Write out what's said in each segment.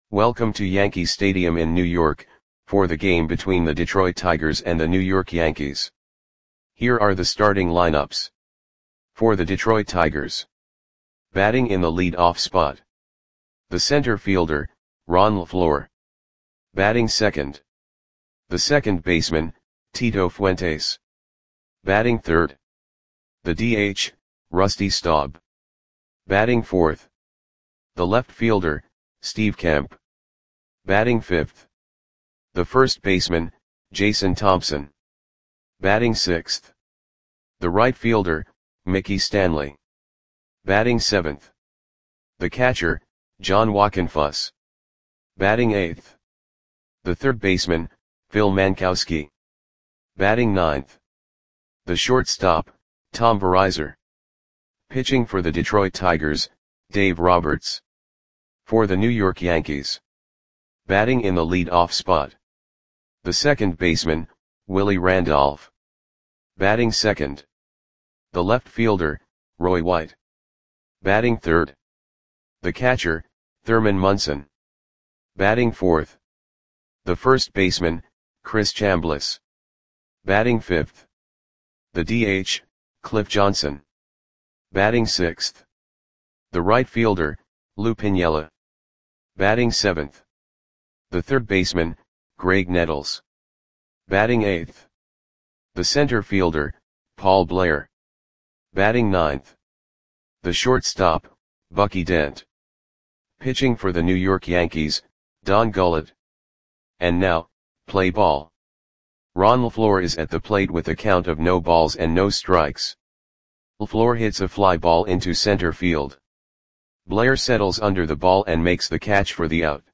Welcome to Yankee Stadium in New York, for the game between the Detroit Tigers and the New York Yankees. Here are the starting lineups. For the Detroit Tigers. Batting in the lead-off spot. The center fielder, Ron LeFlore. Batting second. The second baseman, Tito Fuentes. Batting third. The DH, Rusty Staub. Batting fourth. The left fielder, Steve Kemp. Batting fifth. The first baseman, Jason Thompson. Batting sixth. The right fielder, Mickey Stanley. Batting seventh. The catcher, John Wockenfuss. Batting eighth. The third baseman, Phil Mankowski. Batting ninth. The shortstop, Tom Verizor. Pitching for the Detroit Tigers, Dave Roberts. For the New York Yankees. Batting in the lead-off spot. The second baseman, Willie Randolph. Batting second. The left fielder, Roy White. Batting third. The catcher, Thurman Munson. Batting fourth. The first baseman, Chris Chambliss. Batting fifth. The DH, Cliff Johnson. Batting sixth. The right fielder, Lou Piniella. Batting seventh. The third baseman, Greg Nettles. Batting eighth. The center fielder, Paul Blair. Batting ninth. The shortstop, Bucky Dent. Pitching for the New York Yankees, Don Gullett. And now, play ball. Ron LeFlore is at the plate with a count of no balls and no strikes. LeFlore hits a fly ball into center field. Blair settles under the ball and makes the catch for the out.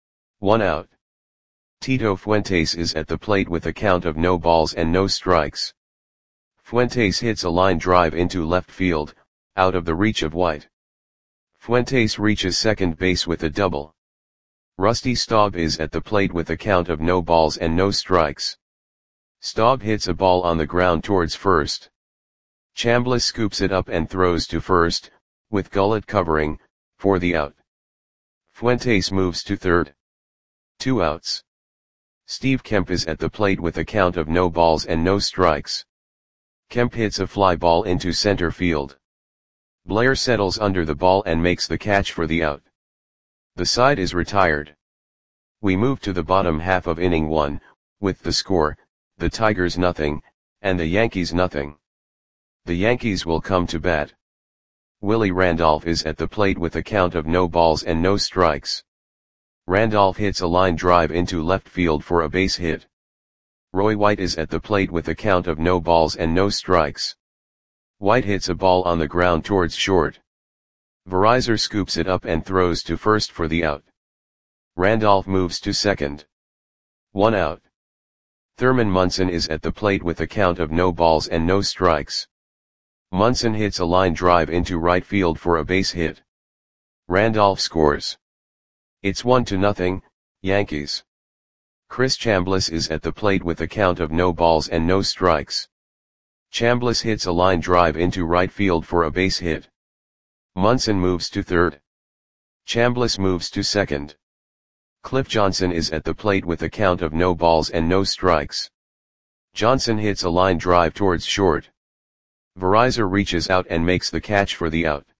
1 out. Tito Fuentes is at the plate with a count of no balls and no strikes. Fuentes hits a line drive into left field, out of the reach of White. Fuentes reaches second base with a double. Rusty Staub is at the plate with a count of no balls and no strikes. Staub hits a ball on the ground towards first. Chambliss scoops it up and throws to first, with Gullett covering, for the out. Fuentes moves to third. 2 outs. Steve Kemp is at the plate with a count of no balls and no strikes. Kemp hits a fly ball into center field. Blair settles under the ball and makes the catch for the out. The side is retired. We move to the bottom half of inning 1, with the score, the Tigers nothing, and the Yankees nothing. The Yankees will come to bat. Willie Randolph is at the plate with a count of no balls and no strikes. Randolph hits a line drive into left field for a base hit. Roy White is at the plate with a count of no balls and no strikes. White hits a ball on the ground towards short. Verizor scoops it up and throws to first for the out. Randolph moves to second. 1 out. Thurman Munson is at the plate with a count of no balls and no strikes. Munson hits a line drive into right field for a base hit. Randolph scores. It's 1-0, Yankees. Chris Chambliss is at the plate with a count of no balls and no strikes. Chambliss hits a line drive into right field for a base hit. Munson moves to third. Chambliss moves to second. Cliff Johnson is at the plate with a count of no balls and no strikes. Johnson hits a line drive towards short. Verizor reaches out and makes the catch for the out.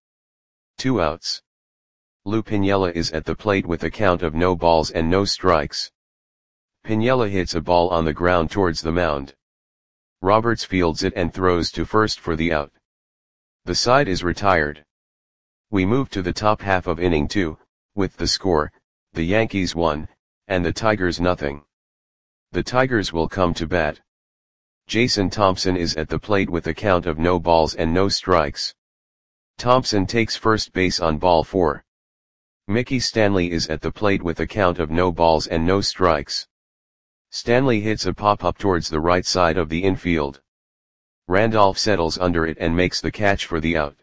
2 outs. Lou Piniella is at the plate with a count of no balls and no strikes. Piniella hits a ball on the ground towards the mound. Roberts fields it and throws to first for the out. The side is retired. We move to the top half of inning 2, with the score, the Yankees 1, and the Tigers nothing. The Tigers will come to bat. Jason Thompson is at the plate with a count of no balls and no strikes. Thompson takes first base on ball 4. Mickey Stanley is at the plate with a count of no balls and no strikes. Stanley hits a pop-up towards the right side of the infield. Randolph settles under it and makes the catch for the out.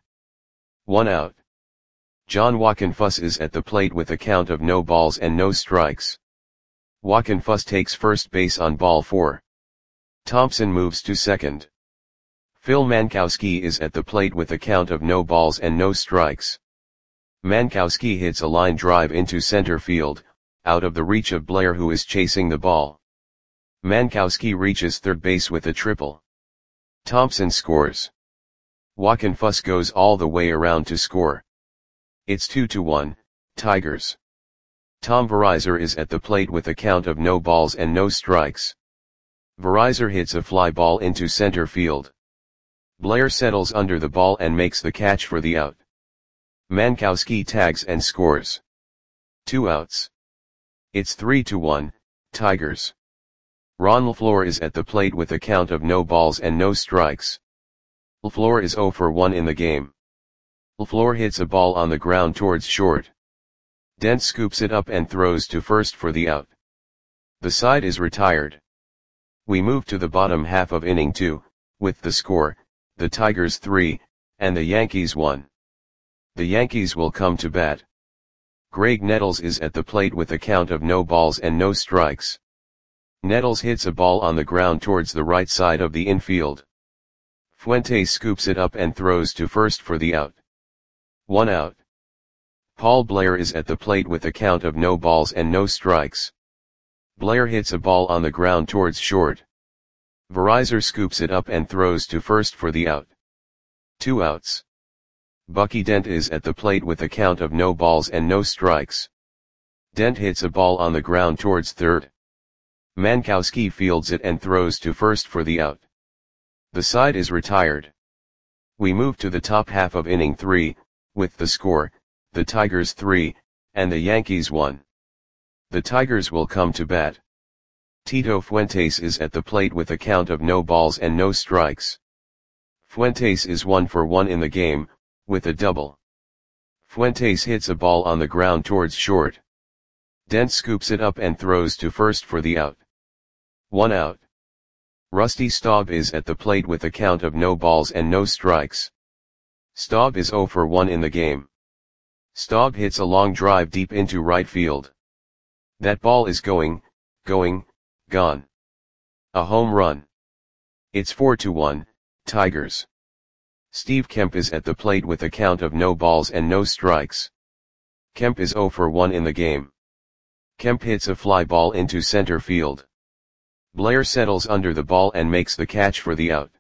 1 out. John Wockenfuss is at the plate with a count of no balls and no strikes. Wockenfuss takes first base on ball 4. Thompson moves to second. Phil Mankowski is at the plate with a count of no balls and no strikes. Mankowski hits a line drive into center field, out of the reach of Blair, who is chasing the ball. Mankowski reaches third base with a triple. Thompson scores. Wockenfuss goes all the way around to score. It's 2-1, Tigers. Tom Verizor is at the plate with a count of no balls and no strikes. Verizor hits a fly ball into center field. Blair settles under the ball and makes the catch for the out. Mankowski tags and scores. 2 outs. It's 3-1, Tigers. Ron LaFleur is at the plate with a count of no balls and no strikes. LaFleur is 0 for 1 in the game. LaFleur hits a ball on the ground towards short. Dent scoops it up and throws to first for the out. The side is retired. We move to the bottom half of inning 2, with the score, the Tigers 3, and the Yankees 1. The Yankees will come to bat. Greg Nettles is at the plate with a count of no balls and no strikes. Nettles hits a ball on the ground towards the right side of the infield. Fuentes scoops it up and throws to first for the out. 1 out. Paul Blair is at the plate with a count of no balls and no strikes. Blair hits a ball on the ground towards short. Verizor scoops it up and throws to first for the out. 2 outs. Bucky Dent is at the plate with a count of no balls and no strikes. Dent hits a ball on the ground towards third. Mankowski fields it and throws to first for the out. The side is retired. We move to the top half of inning 3, with the score, the Tigers 3, and the Yankees 1. The Tigers will come to bat. Tito Fuentes is at the plate with a count of no balls and no strikes. Fuentes is 1 for 1 in the game, with a double. Fuentes hits a ball on the ground towards short. Dent scoops it up and throws to first for the out. 1 out. Rusty Staub is at the plate with a count of no balls and no strikes. Staub is 0 for 1 in the game. Staub hits a long drive deep into right field. That ball is gone. A home run. It's 4-1, Tigers. Steve Kemp is at the plate with a count of no balls and no strikes. Kemp is 0 for 1 in the game. Kemp hits a fly ball into center field. Blair settles under the ball and makes the catch for the out.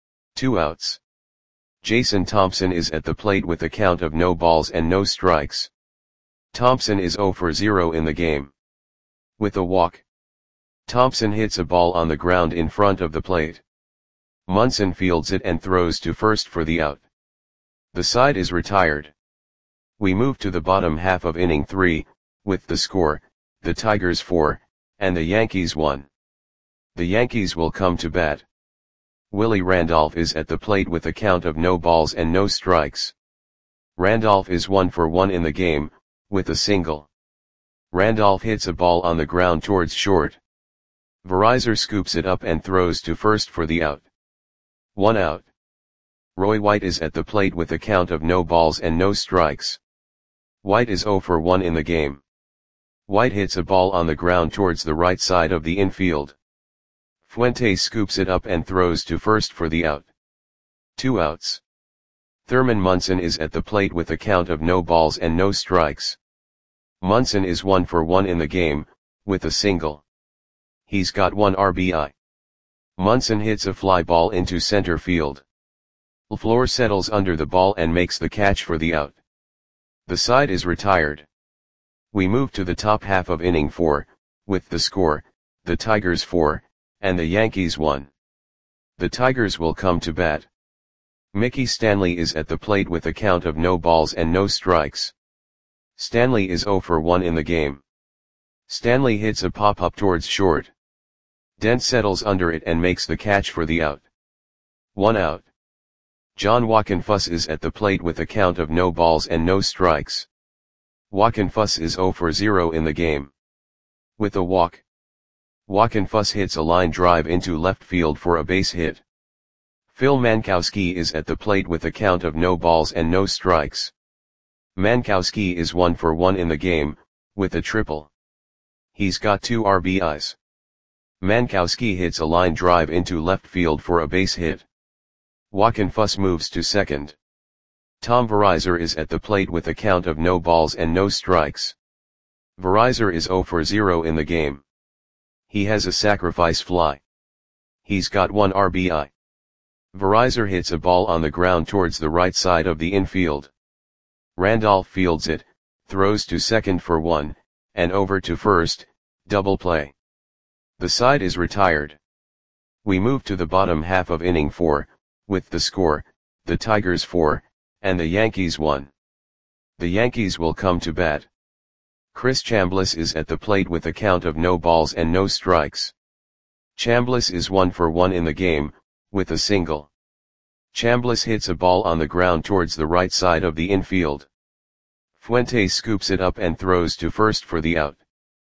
2 outs. Jason Thompson is at the plate with a count of no balls and no strikes. Thompson is 0 for 0 in the game. With a walk. Thompson hits a ball on the ground in front of the plate. Munson fields it and throws to first for the out. The side is retired. We move to the bottom half of inning 3, with the score, the Tigers 4, and the Yankees 1. The Yankees will come to bat. Willie Randolph is at the plate with a count of no balls and no strikes. Randolph is 1 for 1 in the game, with a single. Randolph hits a ball on the ground towards short. Verizor scoops it up and throws to first for the out. 1 out. Roy White is at the plate with a count of no balls and no strikes. White is 0 for 1 in the game. White hits a ball on the ground towards the right side of the infield. Fuentes scoops it up and throws to first for the out. 2 outs. Thurman Munson is at the plate with a count of no balls and no strikes. Munson is 1 for 1 in the game, with a single. He's got 1 RBI. Munson hits a fly ball into center field. LaFleur settles under the ball and makes the catch for the out. The side is retired. We move to the top half of inning 4, with the score, the Tigers 4, and the Yankees 1. The Tigers will come to bat. Mickey Stanley is at the plate with a count of no balls and no strikes. Stanley is 0 for 1 in the game. Stanley hits a pop-up towards short. Dent settles under it and makes the catch for the out. 1 out. John Wockenfuss is at the plate with a count of no balls and no strikes. Wockenfuss is 0 for 0 in the game. With a walk. Wockenfuss hits a line drive into left field for a base hit. Phil Mankowski is at the plate with a count of no balls and no strikes. Mankowski is 1 for 1 in the game, with a triple. He's got 2 RBIs. Mankowski hits a line drive into left field for a base hit. Wockenfuss moves to second. Tom Verizor is at the plate with a count of no balls and no strikes. Verizor is 0 for 0 in the game. He has a sacrifice fly. He's got 1 RBI. Verizor hits a ball on the ground towards the right side of the infield. Randolph fields it, throws to second for 1, and over to first, double play. The side is retired. We move to the bottom half of inning 4, with the score, the Tigers 4, and the Yankees 1. The Yankees will come to bat. Chris Chambliss is at the plate with a count of no balls and no strikes. Chambliss is 1 for 1 in the game, with a single. Chambliss hits a ball on the ground towards the right side of the infield. Fuentes scoops it up and throws to first for the out.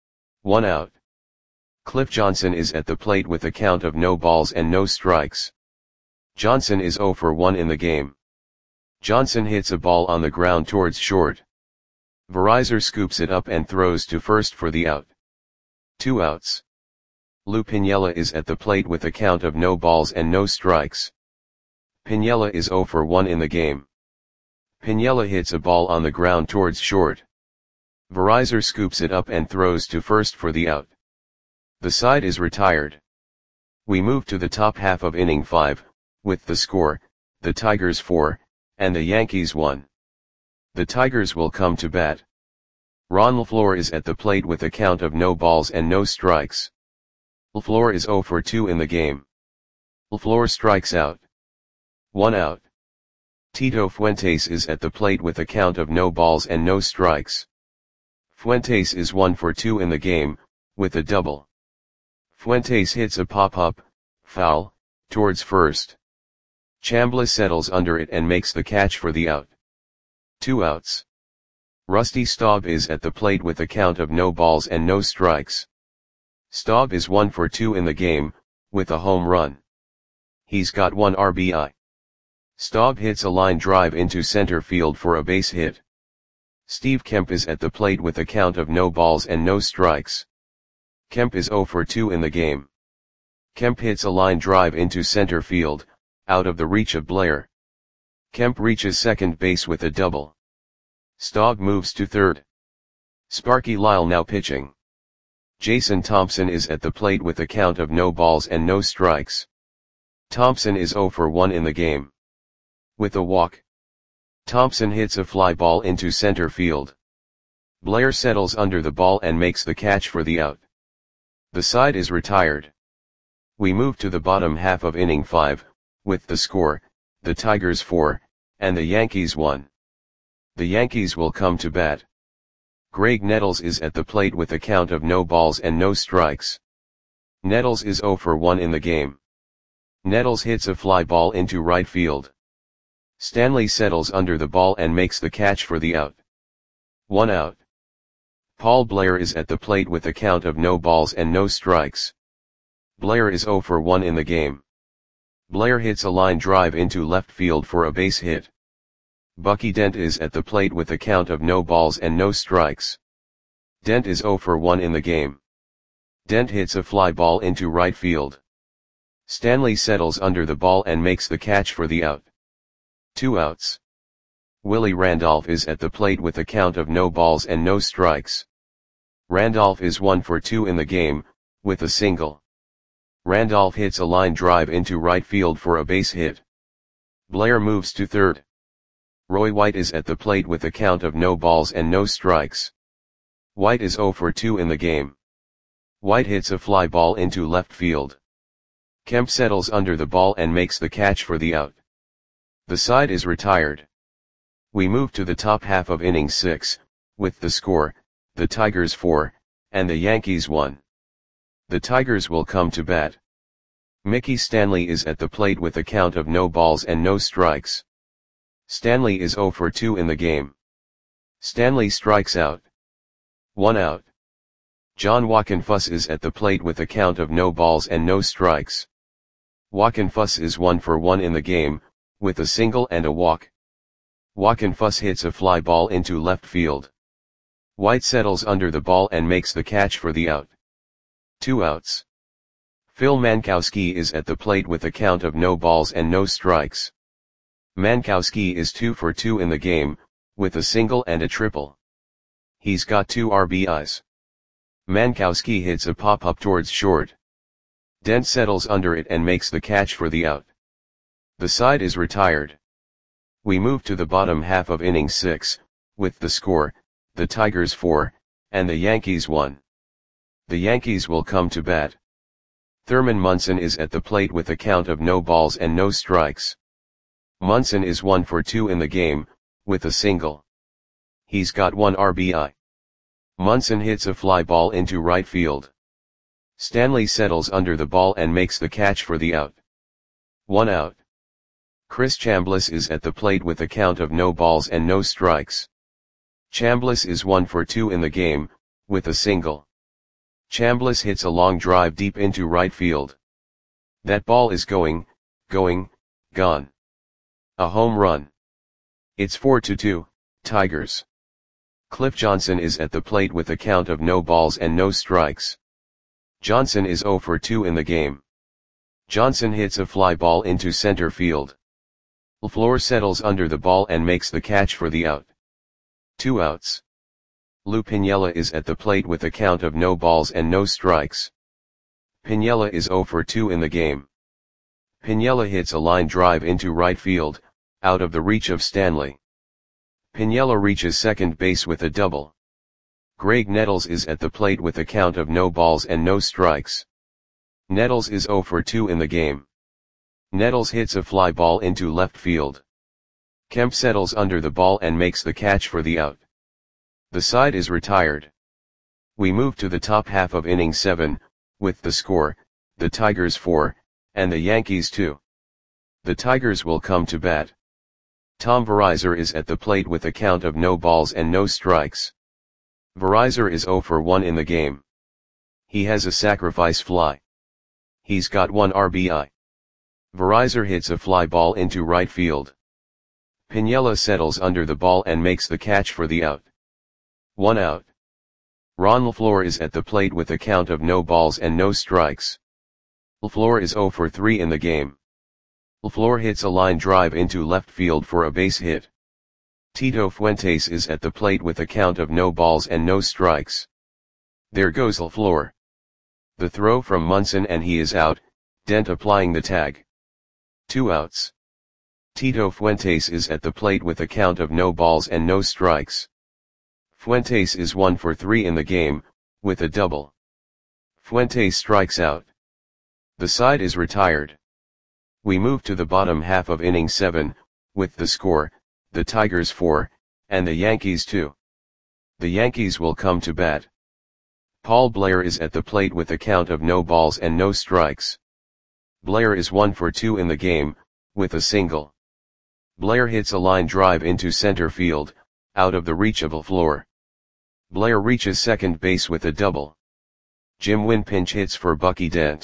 1 out. Cliff Johnson is at the plate with a count of no balls and no strikes. Johnson is 0 for 1 in the game. Johnson hits a ball on the ground towards short. Verizor scoops it up and throws to first for the out. 2 outs. Lou Piniella is at the plate with a count of no balls and no strikes. Piniella is 0 for 1 in the game. Piniella hits a ball on the ground towards short. Verizor scoops it up and throws to first for the out. The side is retired. We move to the top half of inning 5, with the score, the Tigers 4, and the Yankees 1. The Tigers will come to bat. Ron LeFlore is at the plate with a count of no balls and no strikes. LeFlore is 0 for 2 in the game. LeFlore strikes out. 1 out. Tito Fuentes is at the plate with a count of no balls and no strikes. Fuentes is 1 for 2 in the game, with a double. Fuentes hits a pop-up, foul, towards first. Chambliss settles under it and makes the catch for the out. 2 outs. Rusty Staub is at the plate with a count of no balls and no strikes. Staub is 1 for 2 in the game, with a home run. He's got 1 RBI. Staub hits a line drive into center field for a base hit. Steve Kemp is at the plate with a count of no balls and no strikes. Kemp is 0 for 2 in the game. Kemp hits a line drive into center field, out of the reach of Blair. Kemp reaches second base with a double. Staub moves to third. Sparky Lyle now pitching. Jason Thompson is at the plate with a count of no balls and no strikes. Thompson is 0 for 1 in the game. With a walk. Thompson hits a fly ball into center field. Blair settles under the ball and makes the catch for the out. The side is retired. We move to the bottom half of inning 5, with the score, the Tigers 4, and the Yankees 1. The Yankees will come to bat. Greg Nettles is at the plate with a count of no balls and no strikes. Nettles is 0 for 1 in the game. Nettles hits a fly ball into right field. Stanley settles under the ball and makes the catch for the out. 1 out. Paul Blair is at the plate with a count of no balls and no strikes. Blair is 0 for 1 in the game. Blair hits a line drive into left field for a base hit. Bucky Dent is at the plate with a count of no balls and no strikes. Dent is 0 for 1 in the game. Dent hits a fly ball into right field. Stanley settles under the ball and makes the catch for the out. 2 outs. Willie Randolph is at the plate with a count of no balls and no strikes. Randolph is 1 for 2 in the game, with a single. Randolph hits a line drive into right field for a base hit. Blair moves to third. Roy White is at the plate with a count of no balls and no strikes. White is 0 for 2 in the game. White hits a fly ball into left field. Kemp settles under the ball and makes the catch for the out. The side is retired. We move to the top half of inning 6, with the score, the Tigers 4, and the Yankees 1. The Tigers will come to bat. Mickey Stanley is at the plate with a count of no balls and no strikes. Stanley is 0 for 2 in the game. Stanley strikes out. 1 out. John Wockenfuss is at the plate with a count of no balls and no strikes. Wockenfuss is 1 for 1 in the game, with a single and a walk. Wockenfuss hits a fly ball into left field. White settles under the ball and makes the catch for the out. 2 outs. Phil Mankowski is at the plate with a count of no balls and no strikes. Mankowski is 2 for 2 in the game, with a single and a triple. He's got 2 RBIs. Mankowski hits a pop-up towards short. Dent settles under it and makes the catch for the out. The side is retired. We move to the bottom half of inning 6, with the score, the Tigers 4, and the Yankees 1. The Yankees will come to bat. Thurman Munson is at the plate with a count of no balls and no strikes. Munson is 1 for 2 in the game, with a single. He's got 1 RBI. Munson hits a fly ball into right field. Stanley settles under the ball and makes the catch for the out. 1 out. Chris Chambliss is at the plate with a count of no balls and no strikes. Chambliss is 1 for 2 in the game, with a single. Chambliss hits a long drive deep into right field. That ball is gone. A home run. It's 4-2, Tigers. Cliff Johnson is at the plate with a count of no balls and no strikes. Johnson is 0 for 2 in the game. Johnson hits a fly ball into center field. LaFleur settles under the ball and makes the catch for the out. 2 outs. Lou Piniella is at the plate with a count of no balls and no strikes. Piniella is 0 for 2 in the game. Piniella hits a line drive into right field, out of the reach of Stanley. Piniella reaches second base with a double. Greg Nettles is at the plate with a count of no balls and no strikes. Nettles is 0 for 2 in the game. Nettles hits a fly ball into left field. Kemp settles under the ball and makes the catch for the out. The side is retired. We move to the top half of inning 7, with the score, the Tigers 4, and the Yankees 2. The Tigers will come to bat. Tom Verizar is at the plate with a count of no balls and no strikes. Verizar is 0 for 1 in the game. He has a sacrifice fly. He's got 1 RBI. Verizar hits a fly ball into right field. Piniella settles under the ball and makes the catch for the out. 1 out. Ron LaFleur is at the plate with a count of no balls and no strikes. LaFleur is 0 for 3 in the game. LaFleur hits a line drive into left field for a base hit. Tito Fuentes is at the plate with a count of no balls and no strikes. There goes LaFleur. The throw from Munson and he is out, Dent applying the tag. 2 outs. Tito Fuentes is at the plate with a count of no balls and no strikes. Fuentes is 1 for 3 in the game, with a double. Fuentes strikes out. The side is retired. We move to the bottom half of inning 7, with the score, the Tigers 4, and the Yankees 2. The Yankees will come to bat. Paul Blair is at the plate with a count of no balls and no strikes. Blair is 1 for 2 in the game, with a single. Blair hits a line drive into center field, out of the reach of LaFleur. Blair reaches second base with a double. Jim Wynn pinch hits for Bucky Dent.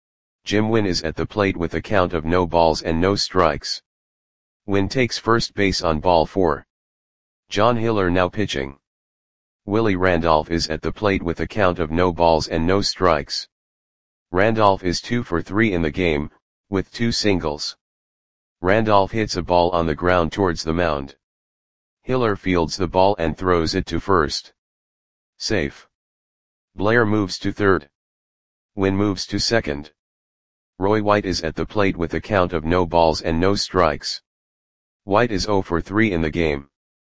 Jim Wynn is at the plate with a count of no balls and no strikes. Wynn takes first base on ball 4. John Hiller now pitching. Willie Randolph is at the plate with a count of no balls and no strikes. Randolph is 2 for 3 in the game, with 2 singles. Randolph hits a ball on the ground towards the mound. Hiller fields the ball and throws it to first. Safe. Blair moves to third. Wynn moves to second. Roy White is at the plate with a count of no balls and no strikes. White is 0 for 3 in the game.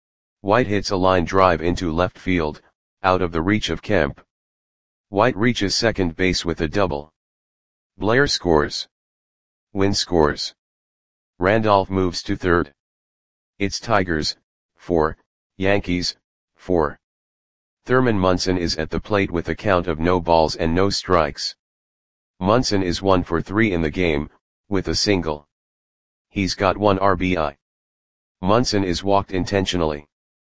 White hits a line drive into left field, out of the reach of Kemp. White reaches second base with a double. Blair scores. Wynn scores. Randolph moves to third. It's Tigers, 4, Yankees, 4. Thurman Munson is at the plate with a count of no balls and no strikes. Munson is 1 for 3 in the game, with a single. He's got 1 RBI. Munson is walked intentionally.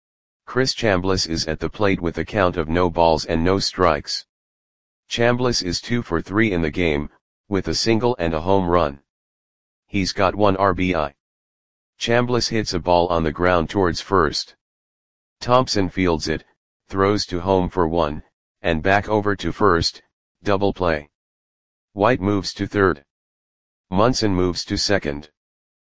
Chris Chambliss is at the plate with a count of no balls and no strikes. Chambliss is 2 for 3 in the game, with a single and a home run. He's got 1 RBI. Chambliss hits a ball on the ground towards first. Thompson fields it, throws to home for 1, and back over to first, double play. White moves to third. Munson moves to second.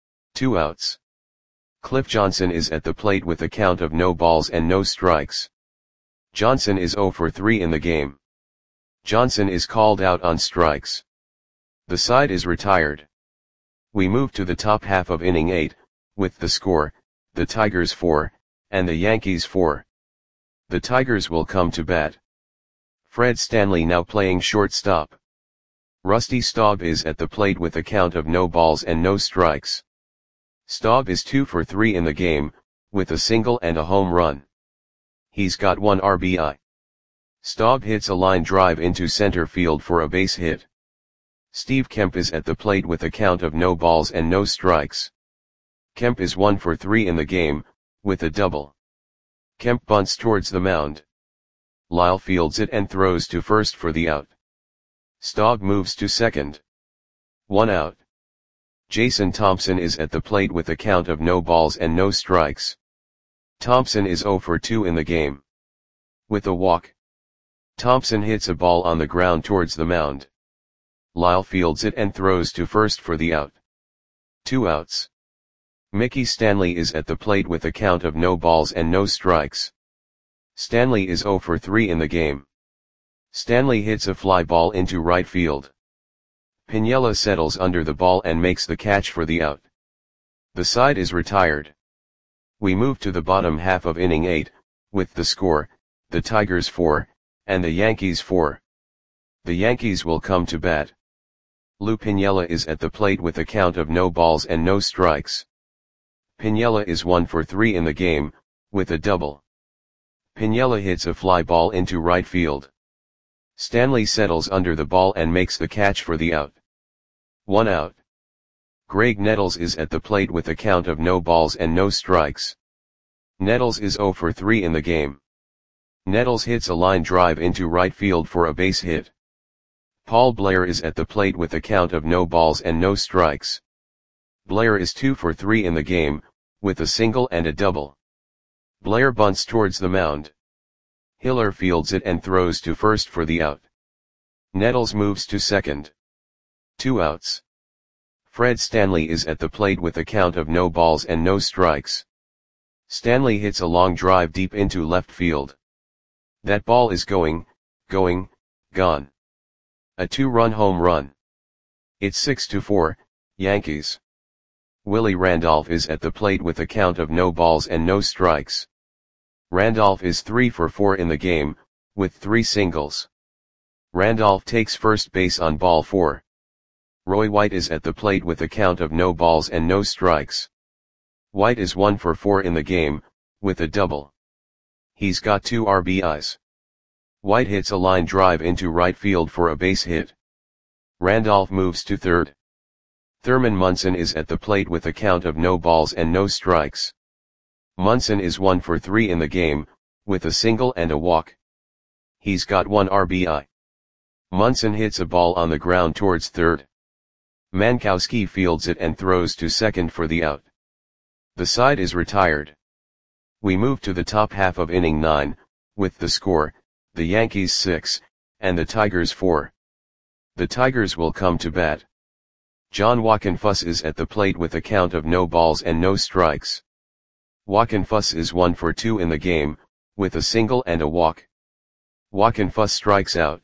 2 outs. Cliff Johnson is at the plate with a count of no balls and no strikes. Johnson is 0 for 3 in the game. Johnson is called out on strikes. The side is retired. We move to the top half of inning 8, with the score, the Tigers 4, and the Yankees 4. The Tigers will come to bat. Fred Stanley now playing shortstop. Rusty Staub is at the plate with a count of no balls and no strikes. Staub is 2 for 3 in the game, with a single and a home run. He's got 1 RBI. Staub hits a line drive into center field for a base hit. Steve Kemp is at the plate with a count of no balls and no strikes. Kemp is 1 for 3 in the game, with a double. Kemp bunts towards the mound. Lyle fields it and throws to first for the out. Staub moves to second. 1 out. Jason Thompson is at the plate with a count of no balls and no strikes. Thompson is 0 for 2 in the game. With a walk. Thompson hits a ball on the ground towards the mound. Lyle fields it and throws to first for the out. 2 outs. Mickey Stanley is at the plate with a count of no balls and no strikes. Stanley is 0 for 3 in the game. Stanley hits a fly ball into right field. Piniella settles under the ball and makes the catch for the out. The side is retired. We move to the bottom half of inning 8, with the score, the Tigers 4, and the Yankees 4. The Yankees will come to bat. Lou Piniella is at the plate with a count of no balls and no strikes. Piniella is 1 for 3 in the game, with a double. Piniella hits a fly ball into right field. Stanley settles under the ball and makes the catch for the out. 1 out. Greg Nettles is at the plate with a count of no balls and no strikes. Nettles is 0 for 3 in the game. Nettles hits a line drive into right field for a base hit. Paul Blair is at the plate with a count of no balls and no strikes. Blair is 2 for 3 in the game, with a single and a double. Blair bunts towards the mound. Hiller fields it and throws to first for the out. Nettles moves to second. 2 outs. Fred Stanley is at the plate with a count of no balls and no strikes. Stanley hits a long drive deep into left field. That ball is gone. A 2-run home run. It's 6-4, Yankees. Willie Randolph is at the plate with a count of no balls and no strikes. Randolph is 3 for 4 in the game, with 3 singles. Randolph takes first base on ball 4. Roy White is at the plate with a count of no balls and no strikes. White is 1 for 4 in the game, with a double. He's got 2 RBIs. White hits a line drive into right field for a base hit. Randolph moves to third. Thurman Munson is at the plate with a count of no balls and no strikes. Munson is 1 for 3 in the game, with a single and a walk. He's got 1 RBI. Munson hits a ball on the ground towards third. Mankowski fields it and throws to second for the out. The side is retired. We move to the top half of inning 9, with the score, the Yankees 6, and the Tigers 4. The Tigers will come to bat. John Wockenfuss is at the plate with a count of no balls and no strikes. Wockenfuss is 1 for 2 in the game, with a single and a walk. Wockenfuss strikes out.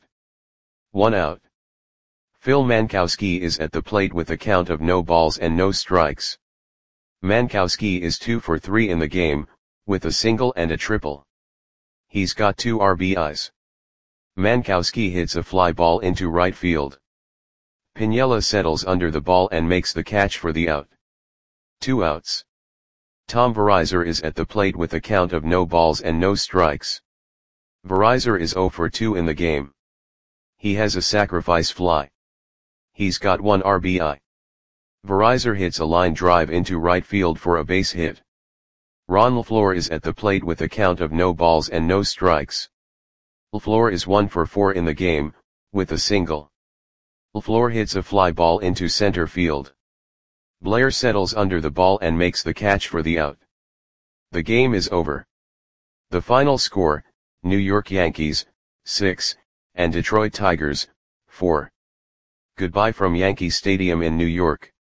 1 out. Phil Mankowski is at the plate with a count of no balls and no strikes. Mankowski is 2 for 3 in the game, with a single and a triple. He's got 2 RBIs. Mankowski hits a fly ball into right field. Piniella settles under the ball and makes the catch for the out. 2 outs. Tom Verizar is at the plate with a count of no balls and no strikes. Verizar is 0 for 2 in the game. He has a sacrifice fly. He's got 1 RBI. Verizar hits a line drive into right field for a base hit. Ron LaFleur is at the plate with a count of no balls and no strikes. LaFleur is 1 for 4 in the game, with a single. LaFleur hits a fly ball into center field. Blair settles under the ball and makes the catch for the out. The game is over. The final score, New York Yankees, 6, and Detroit Tigers, 4. Goodbye from Yankee Stadium in New York.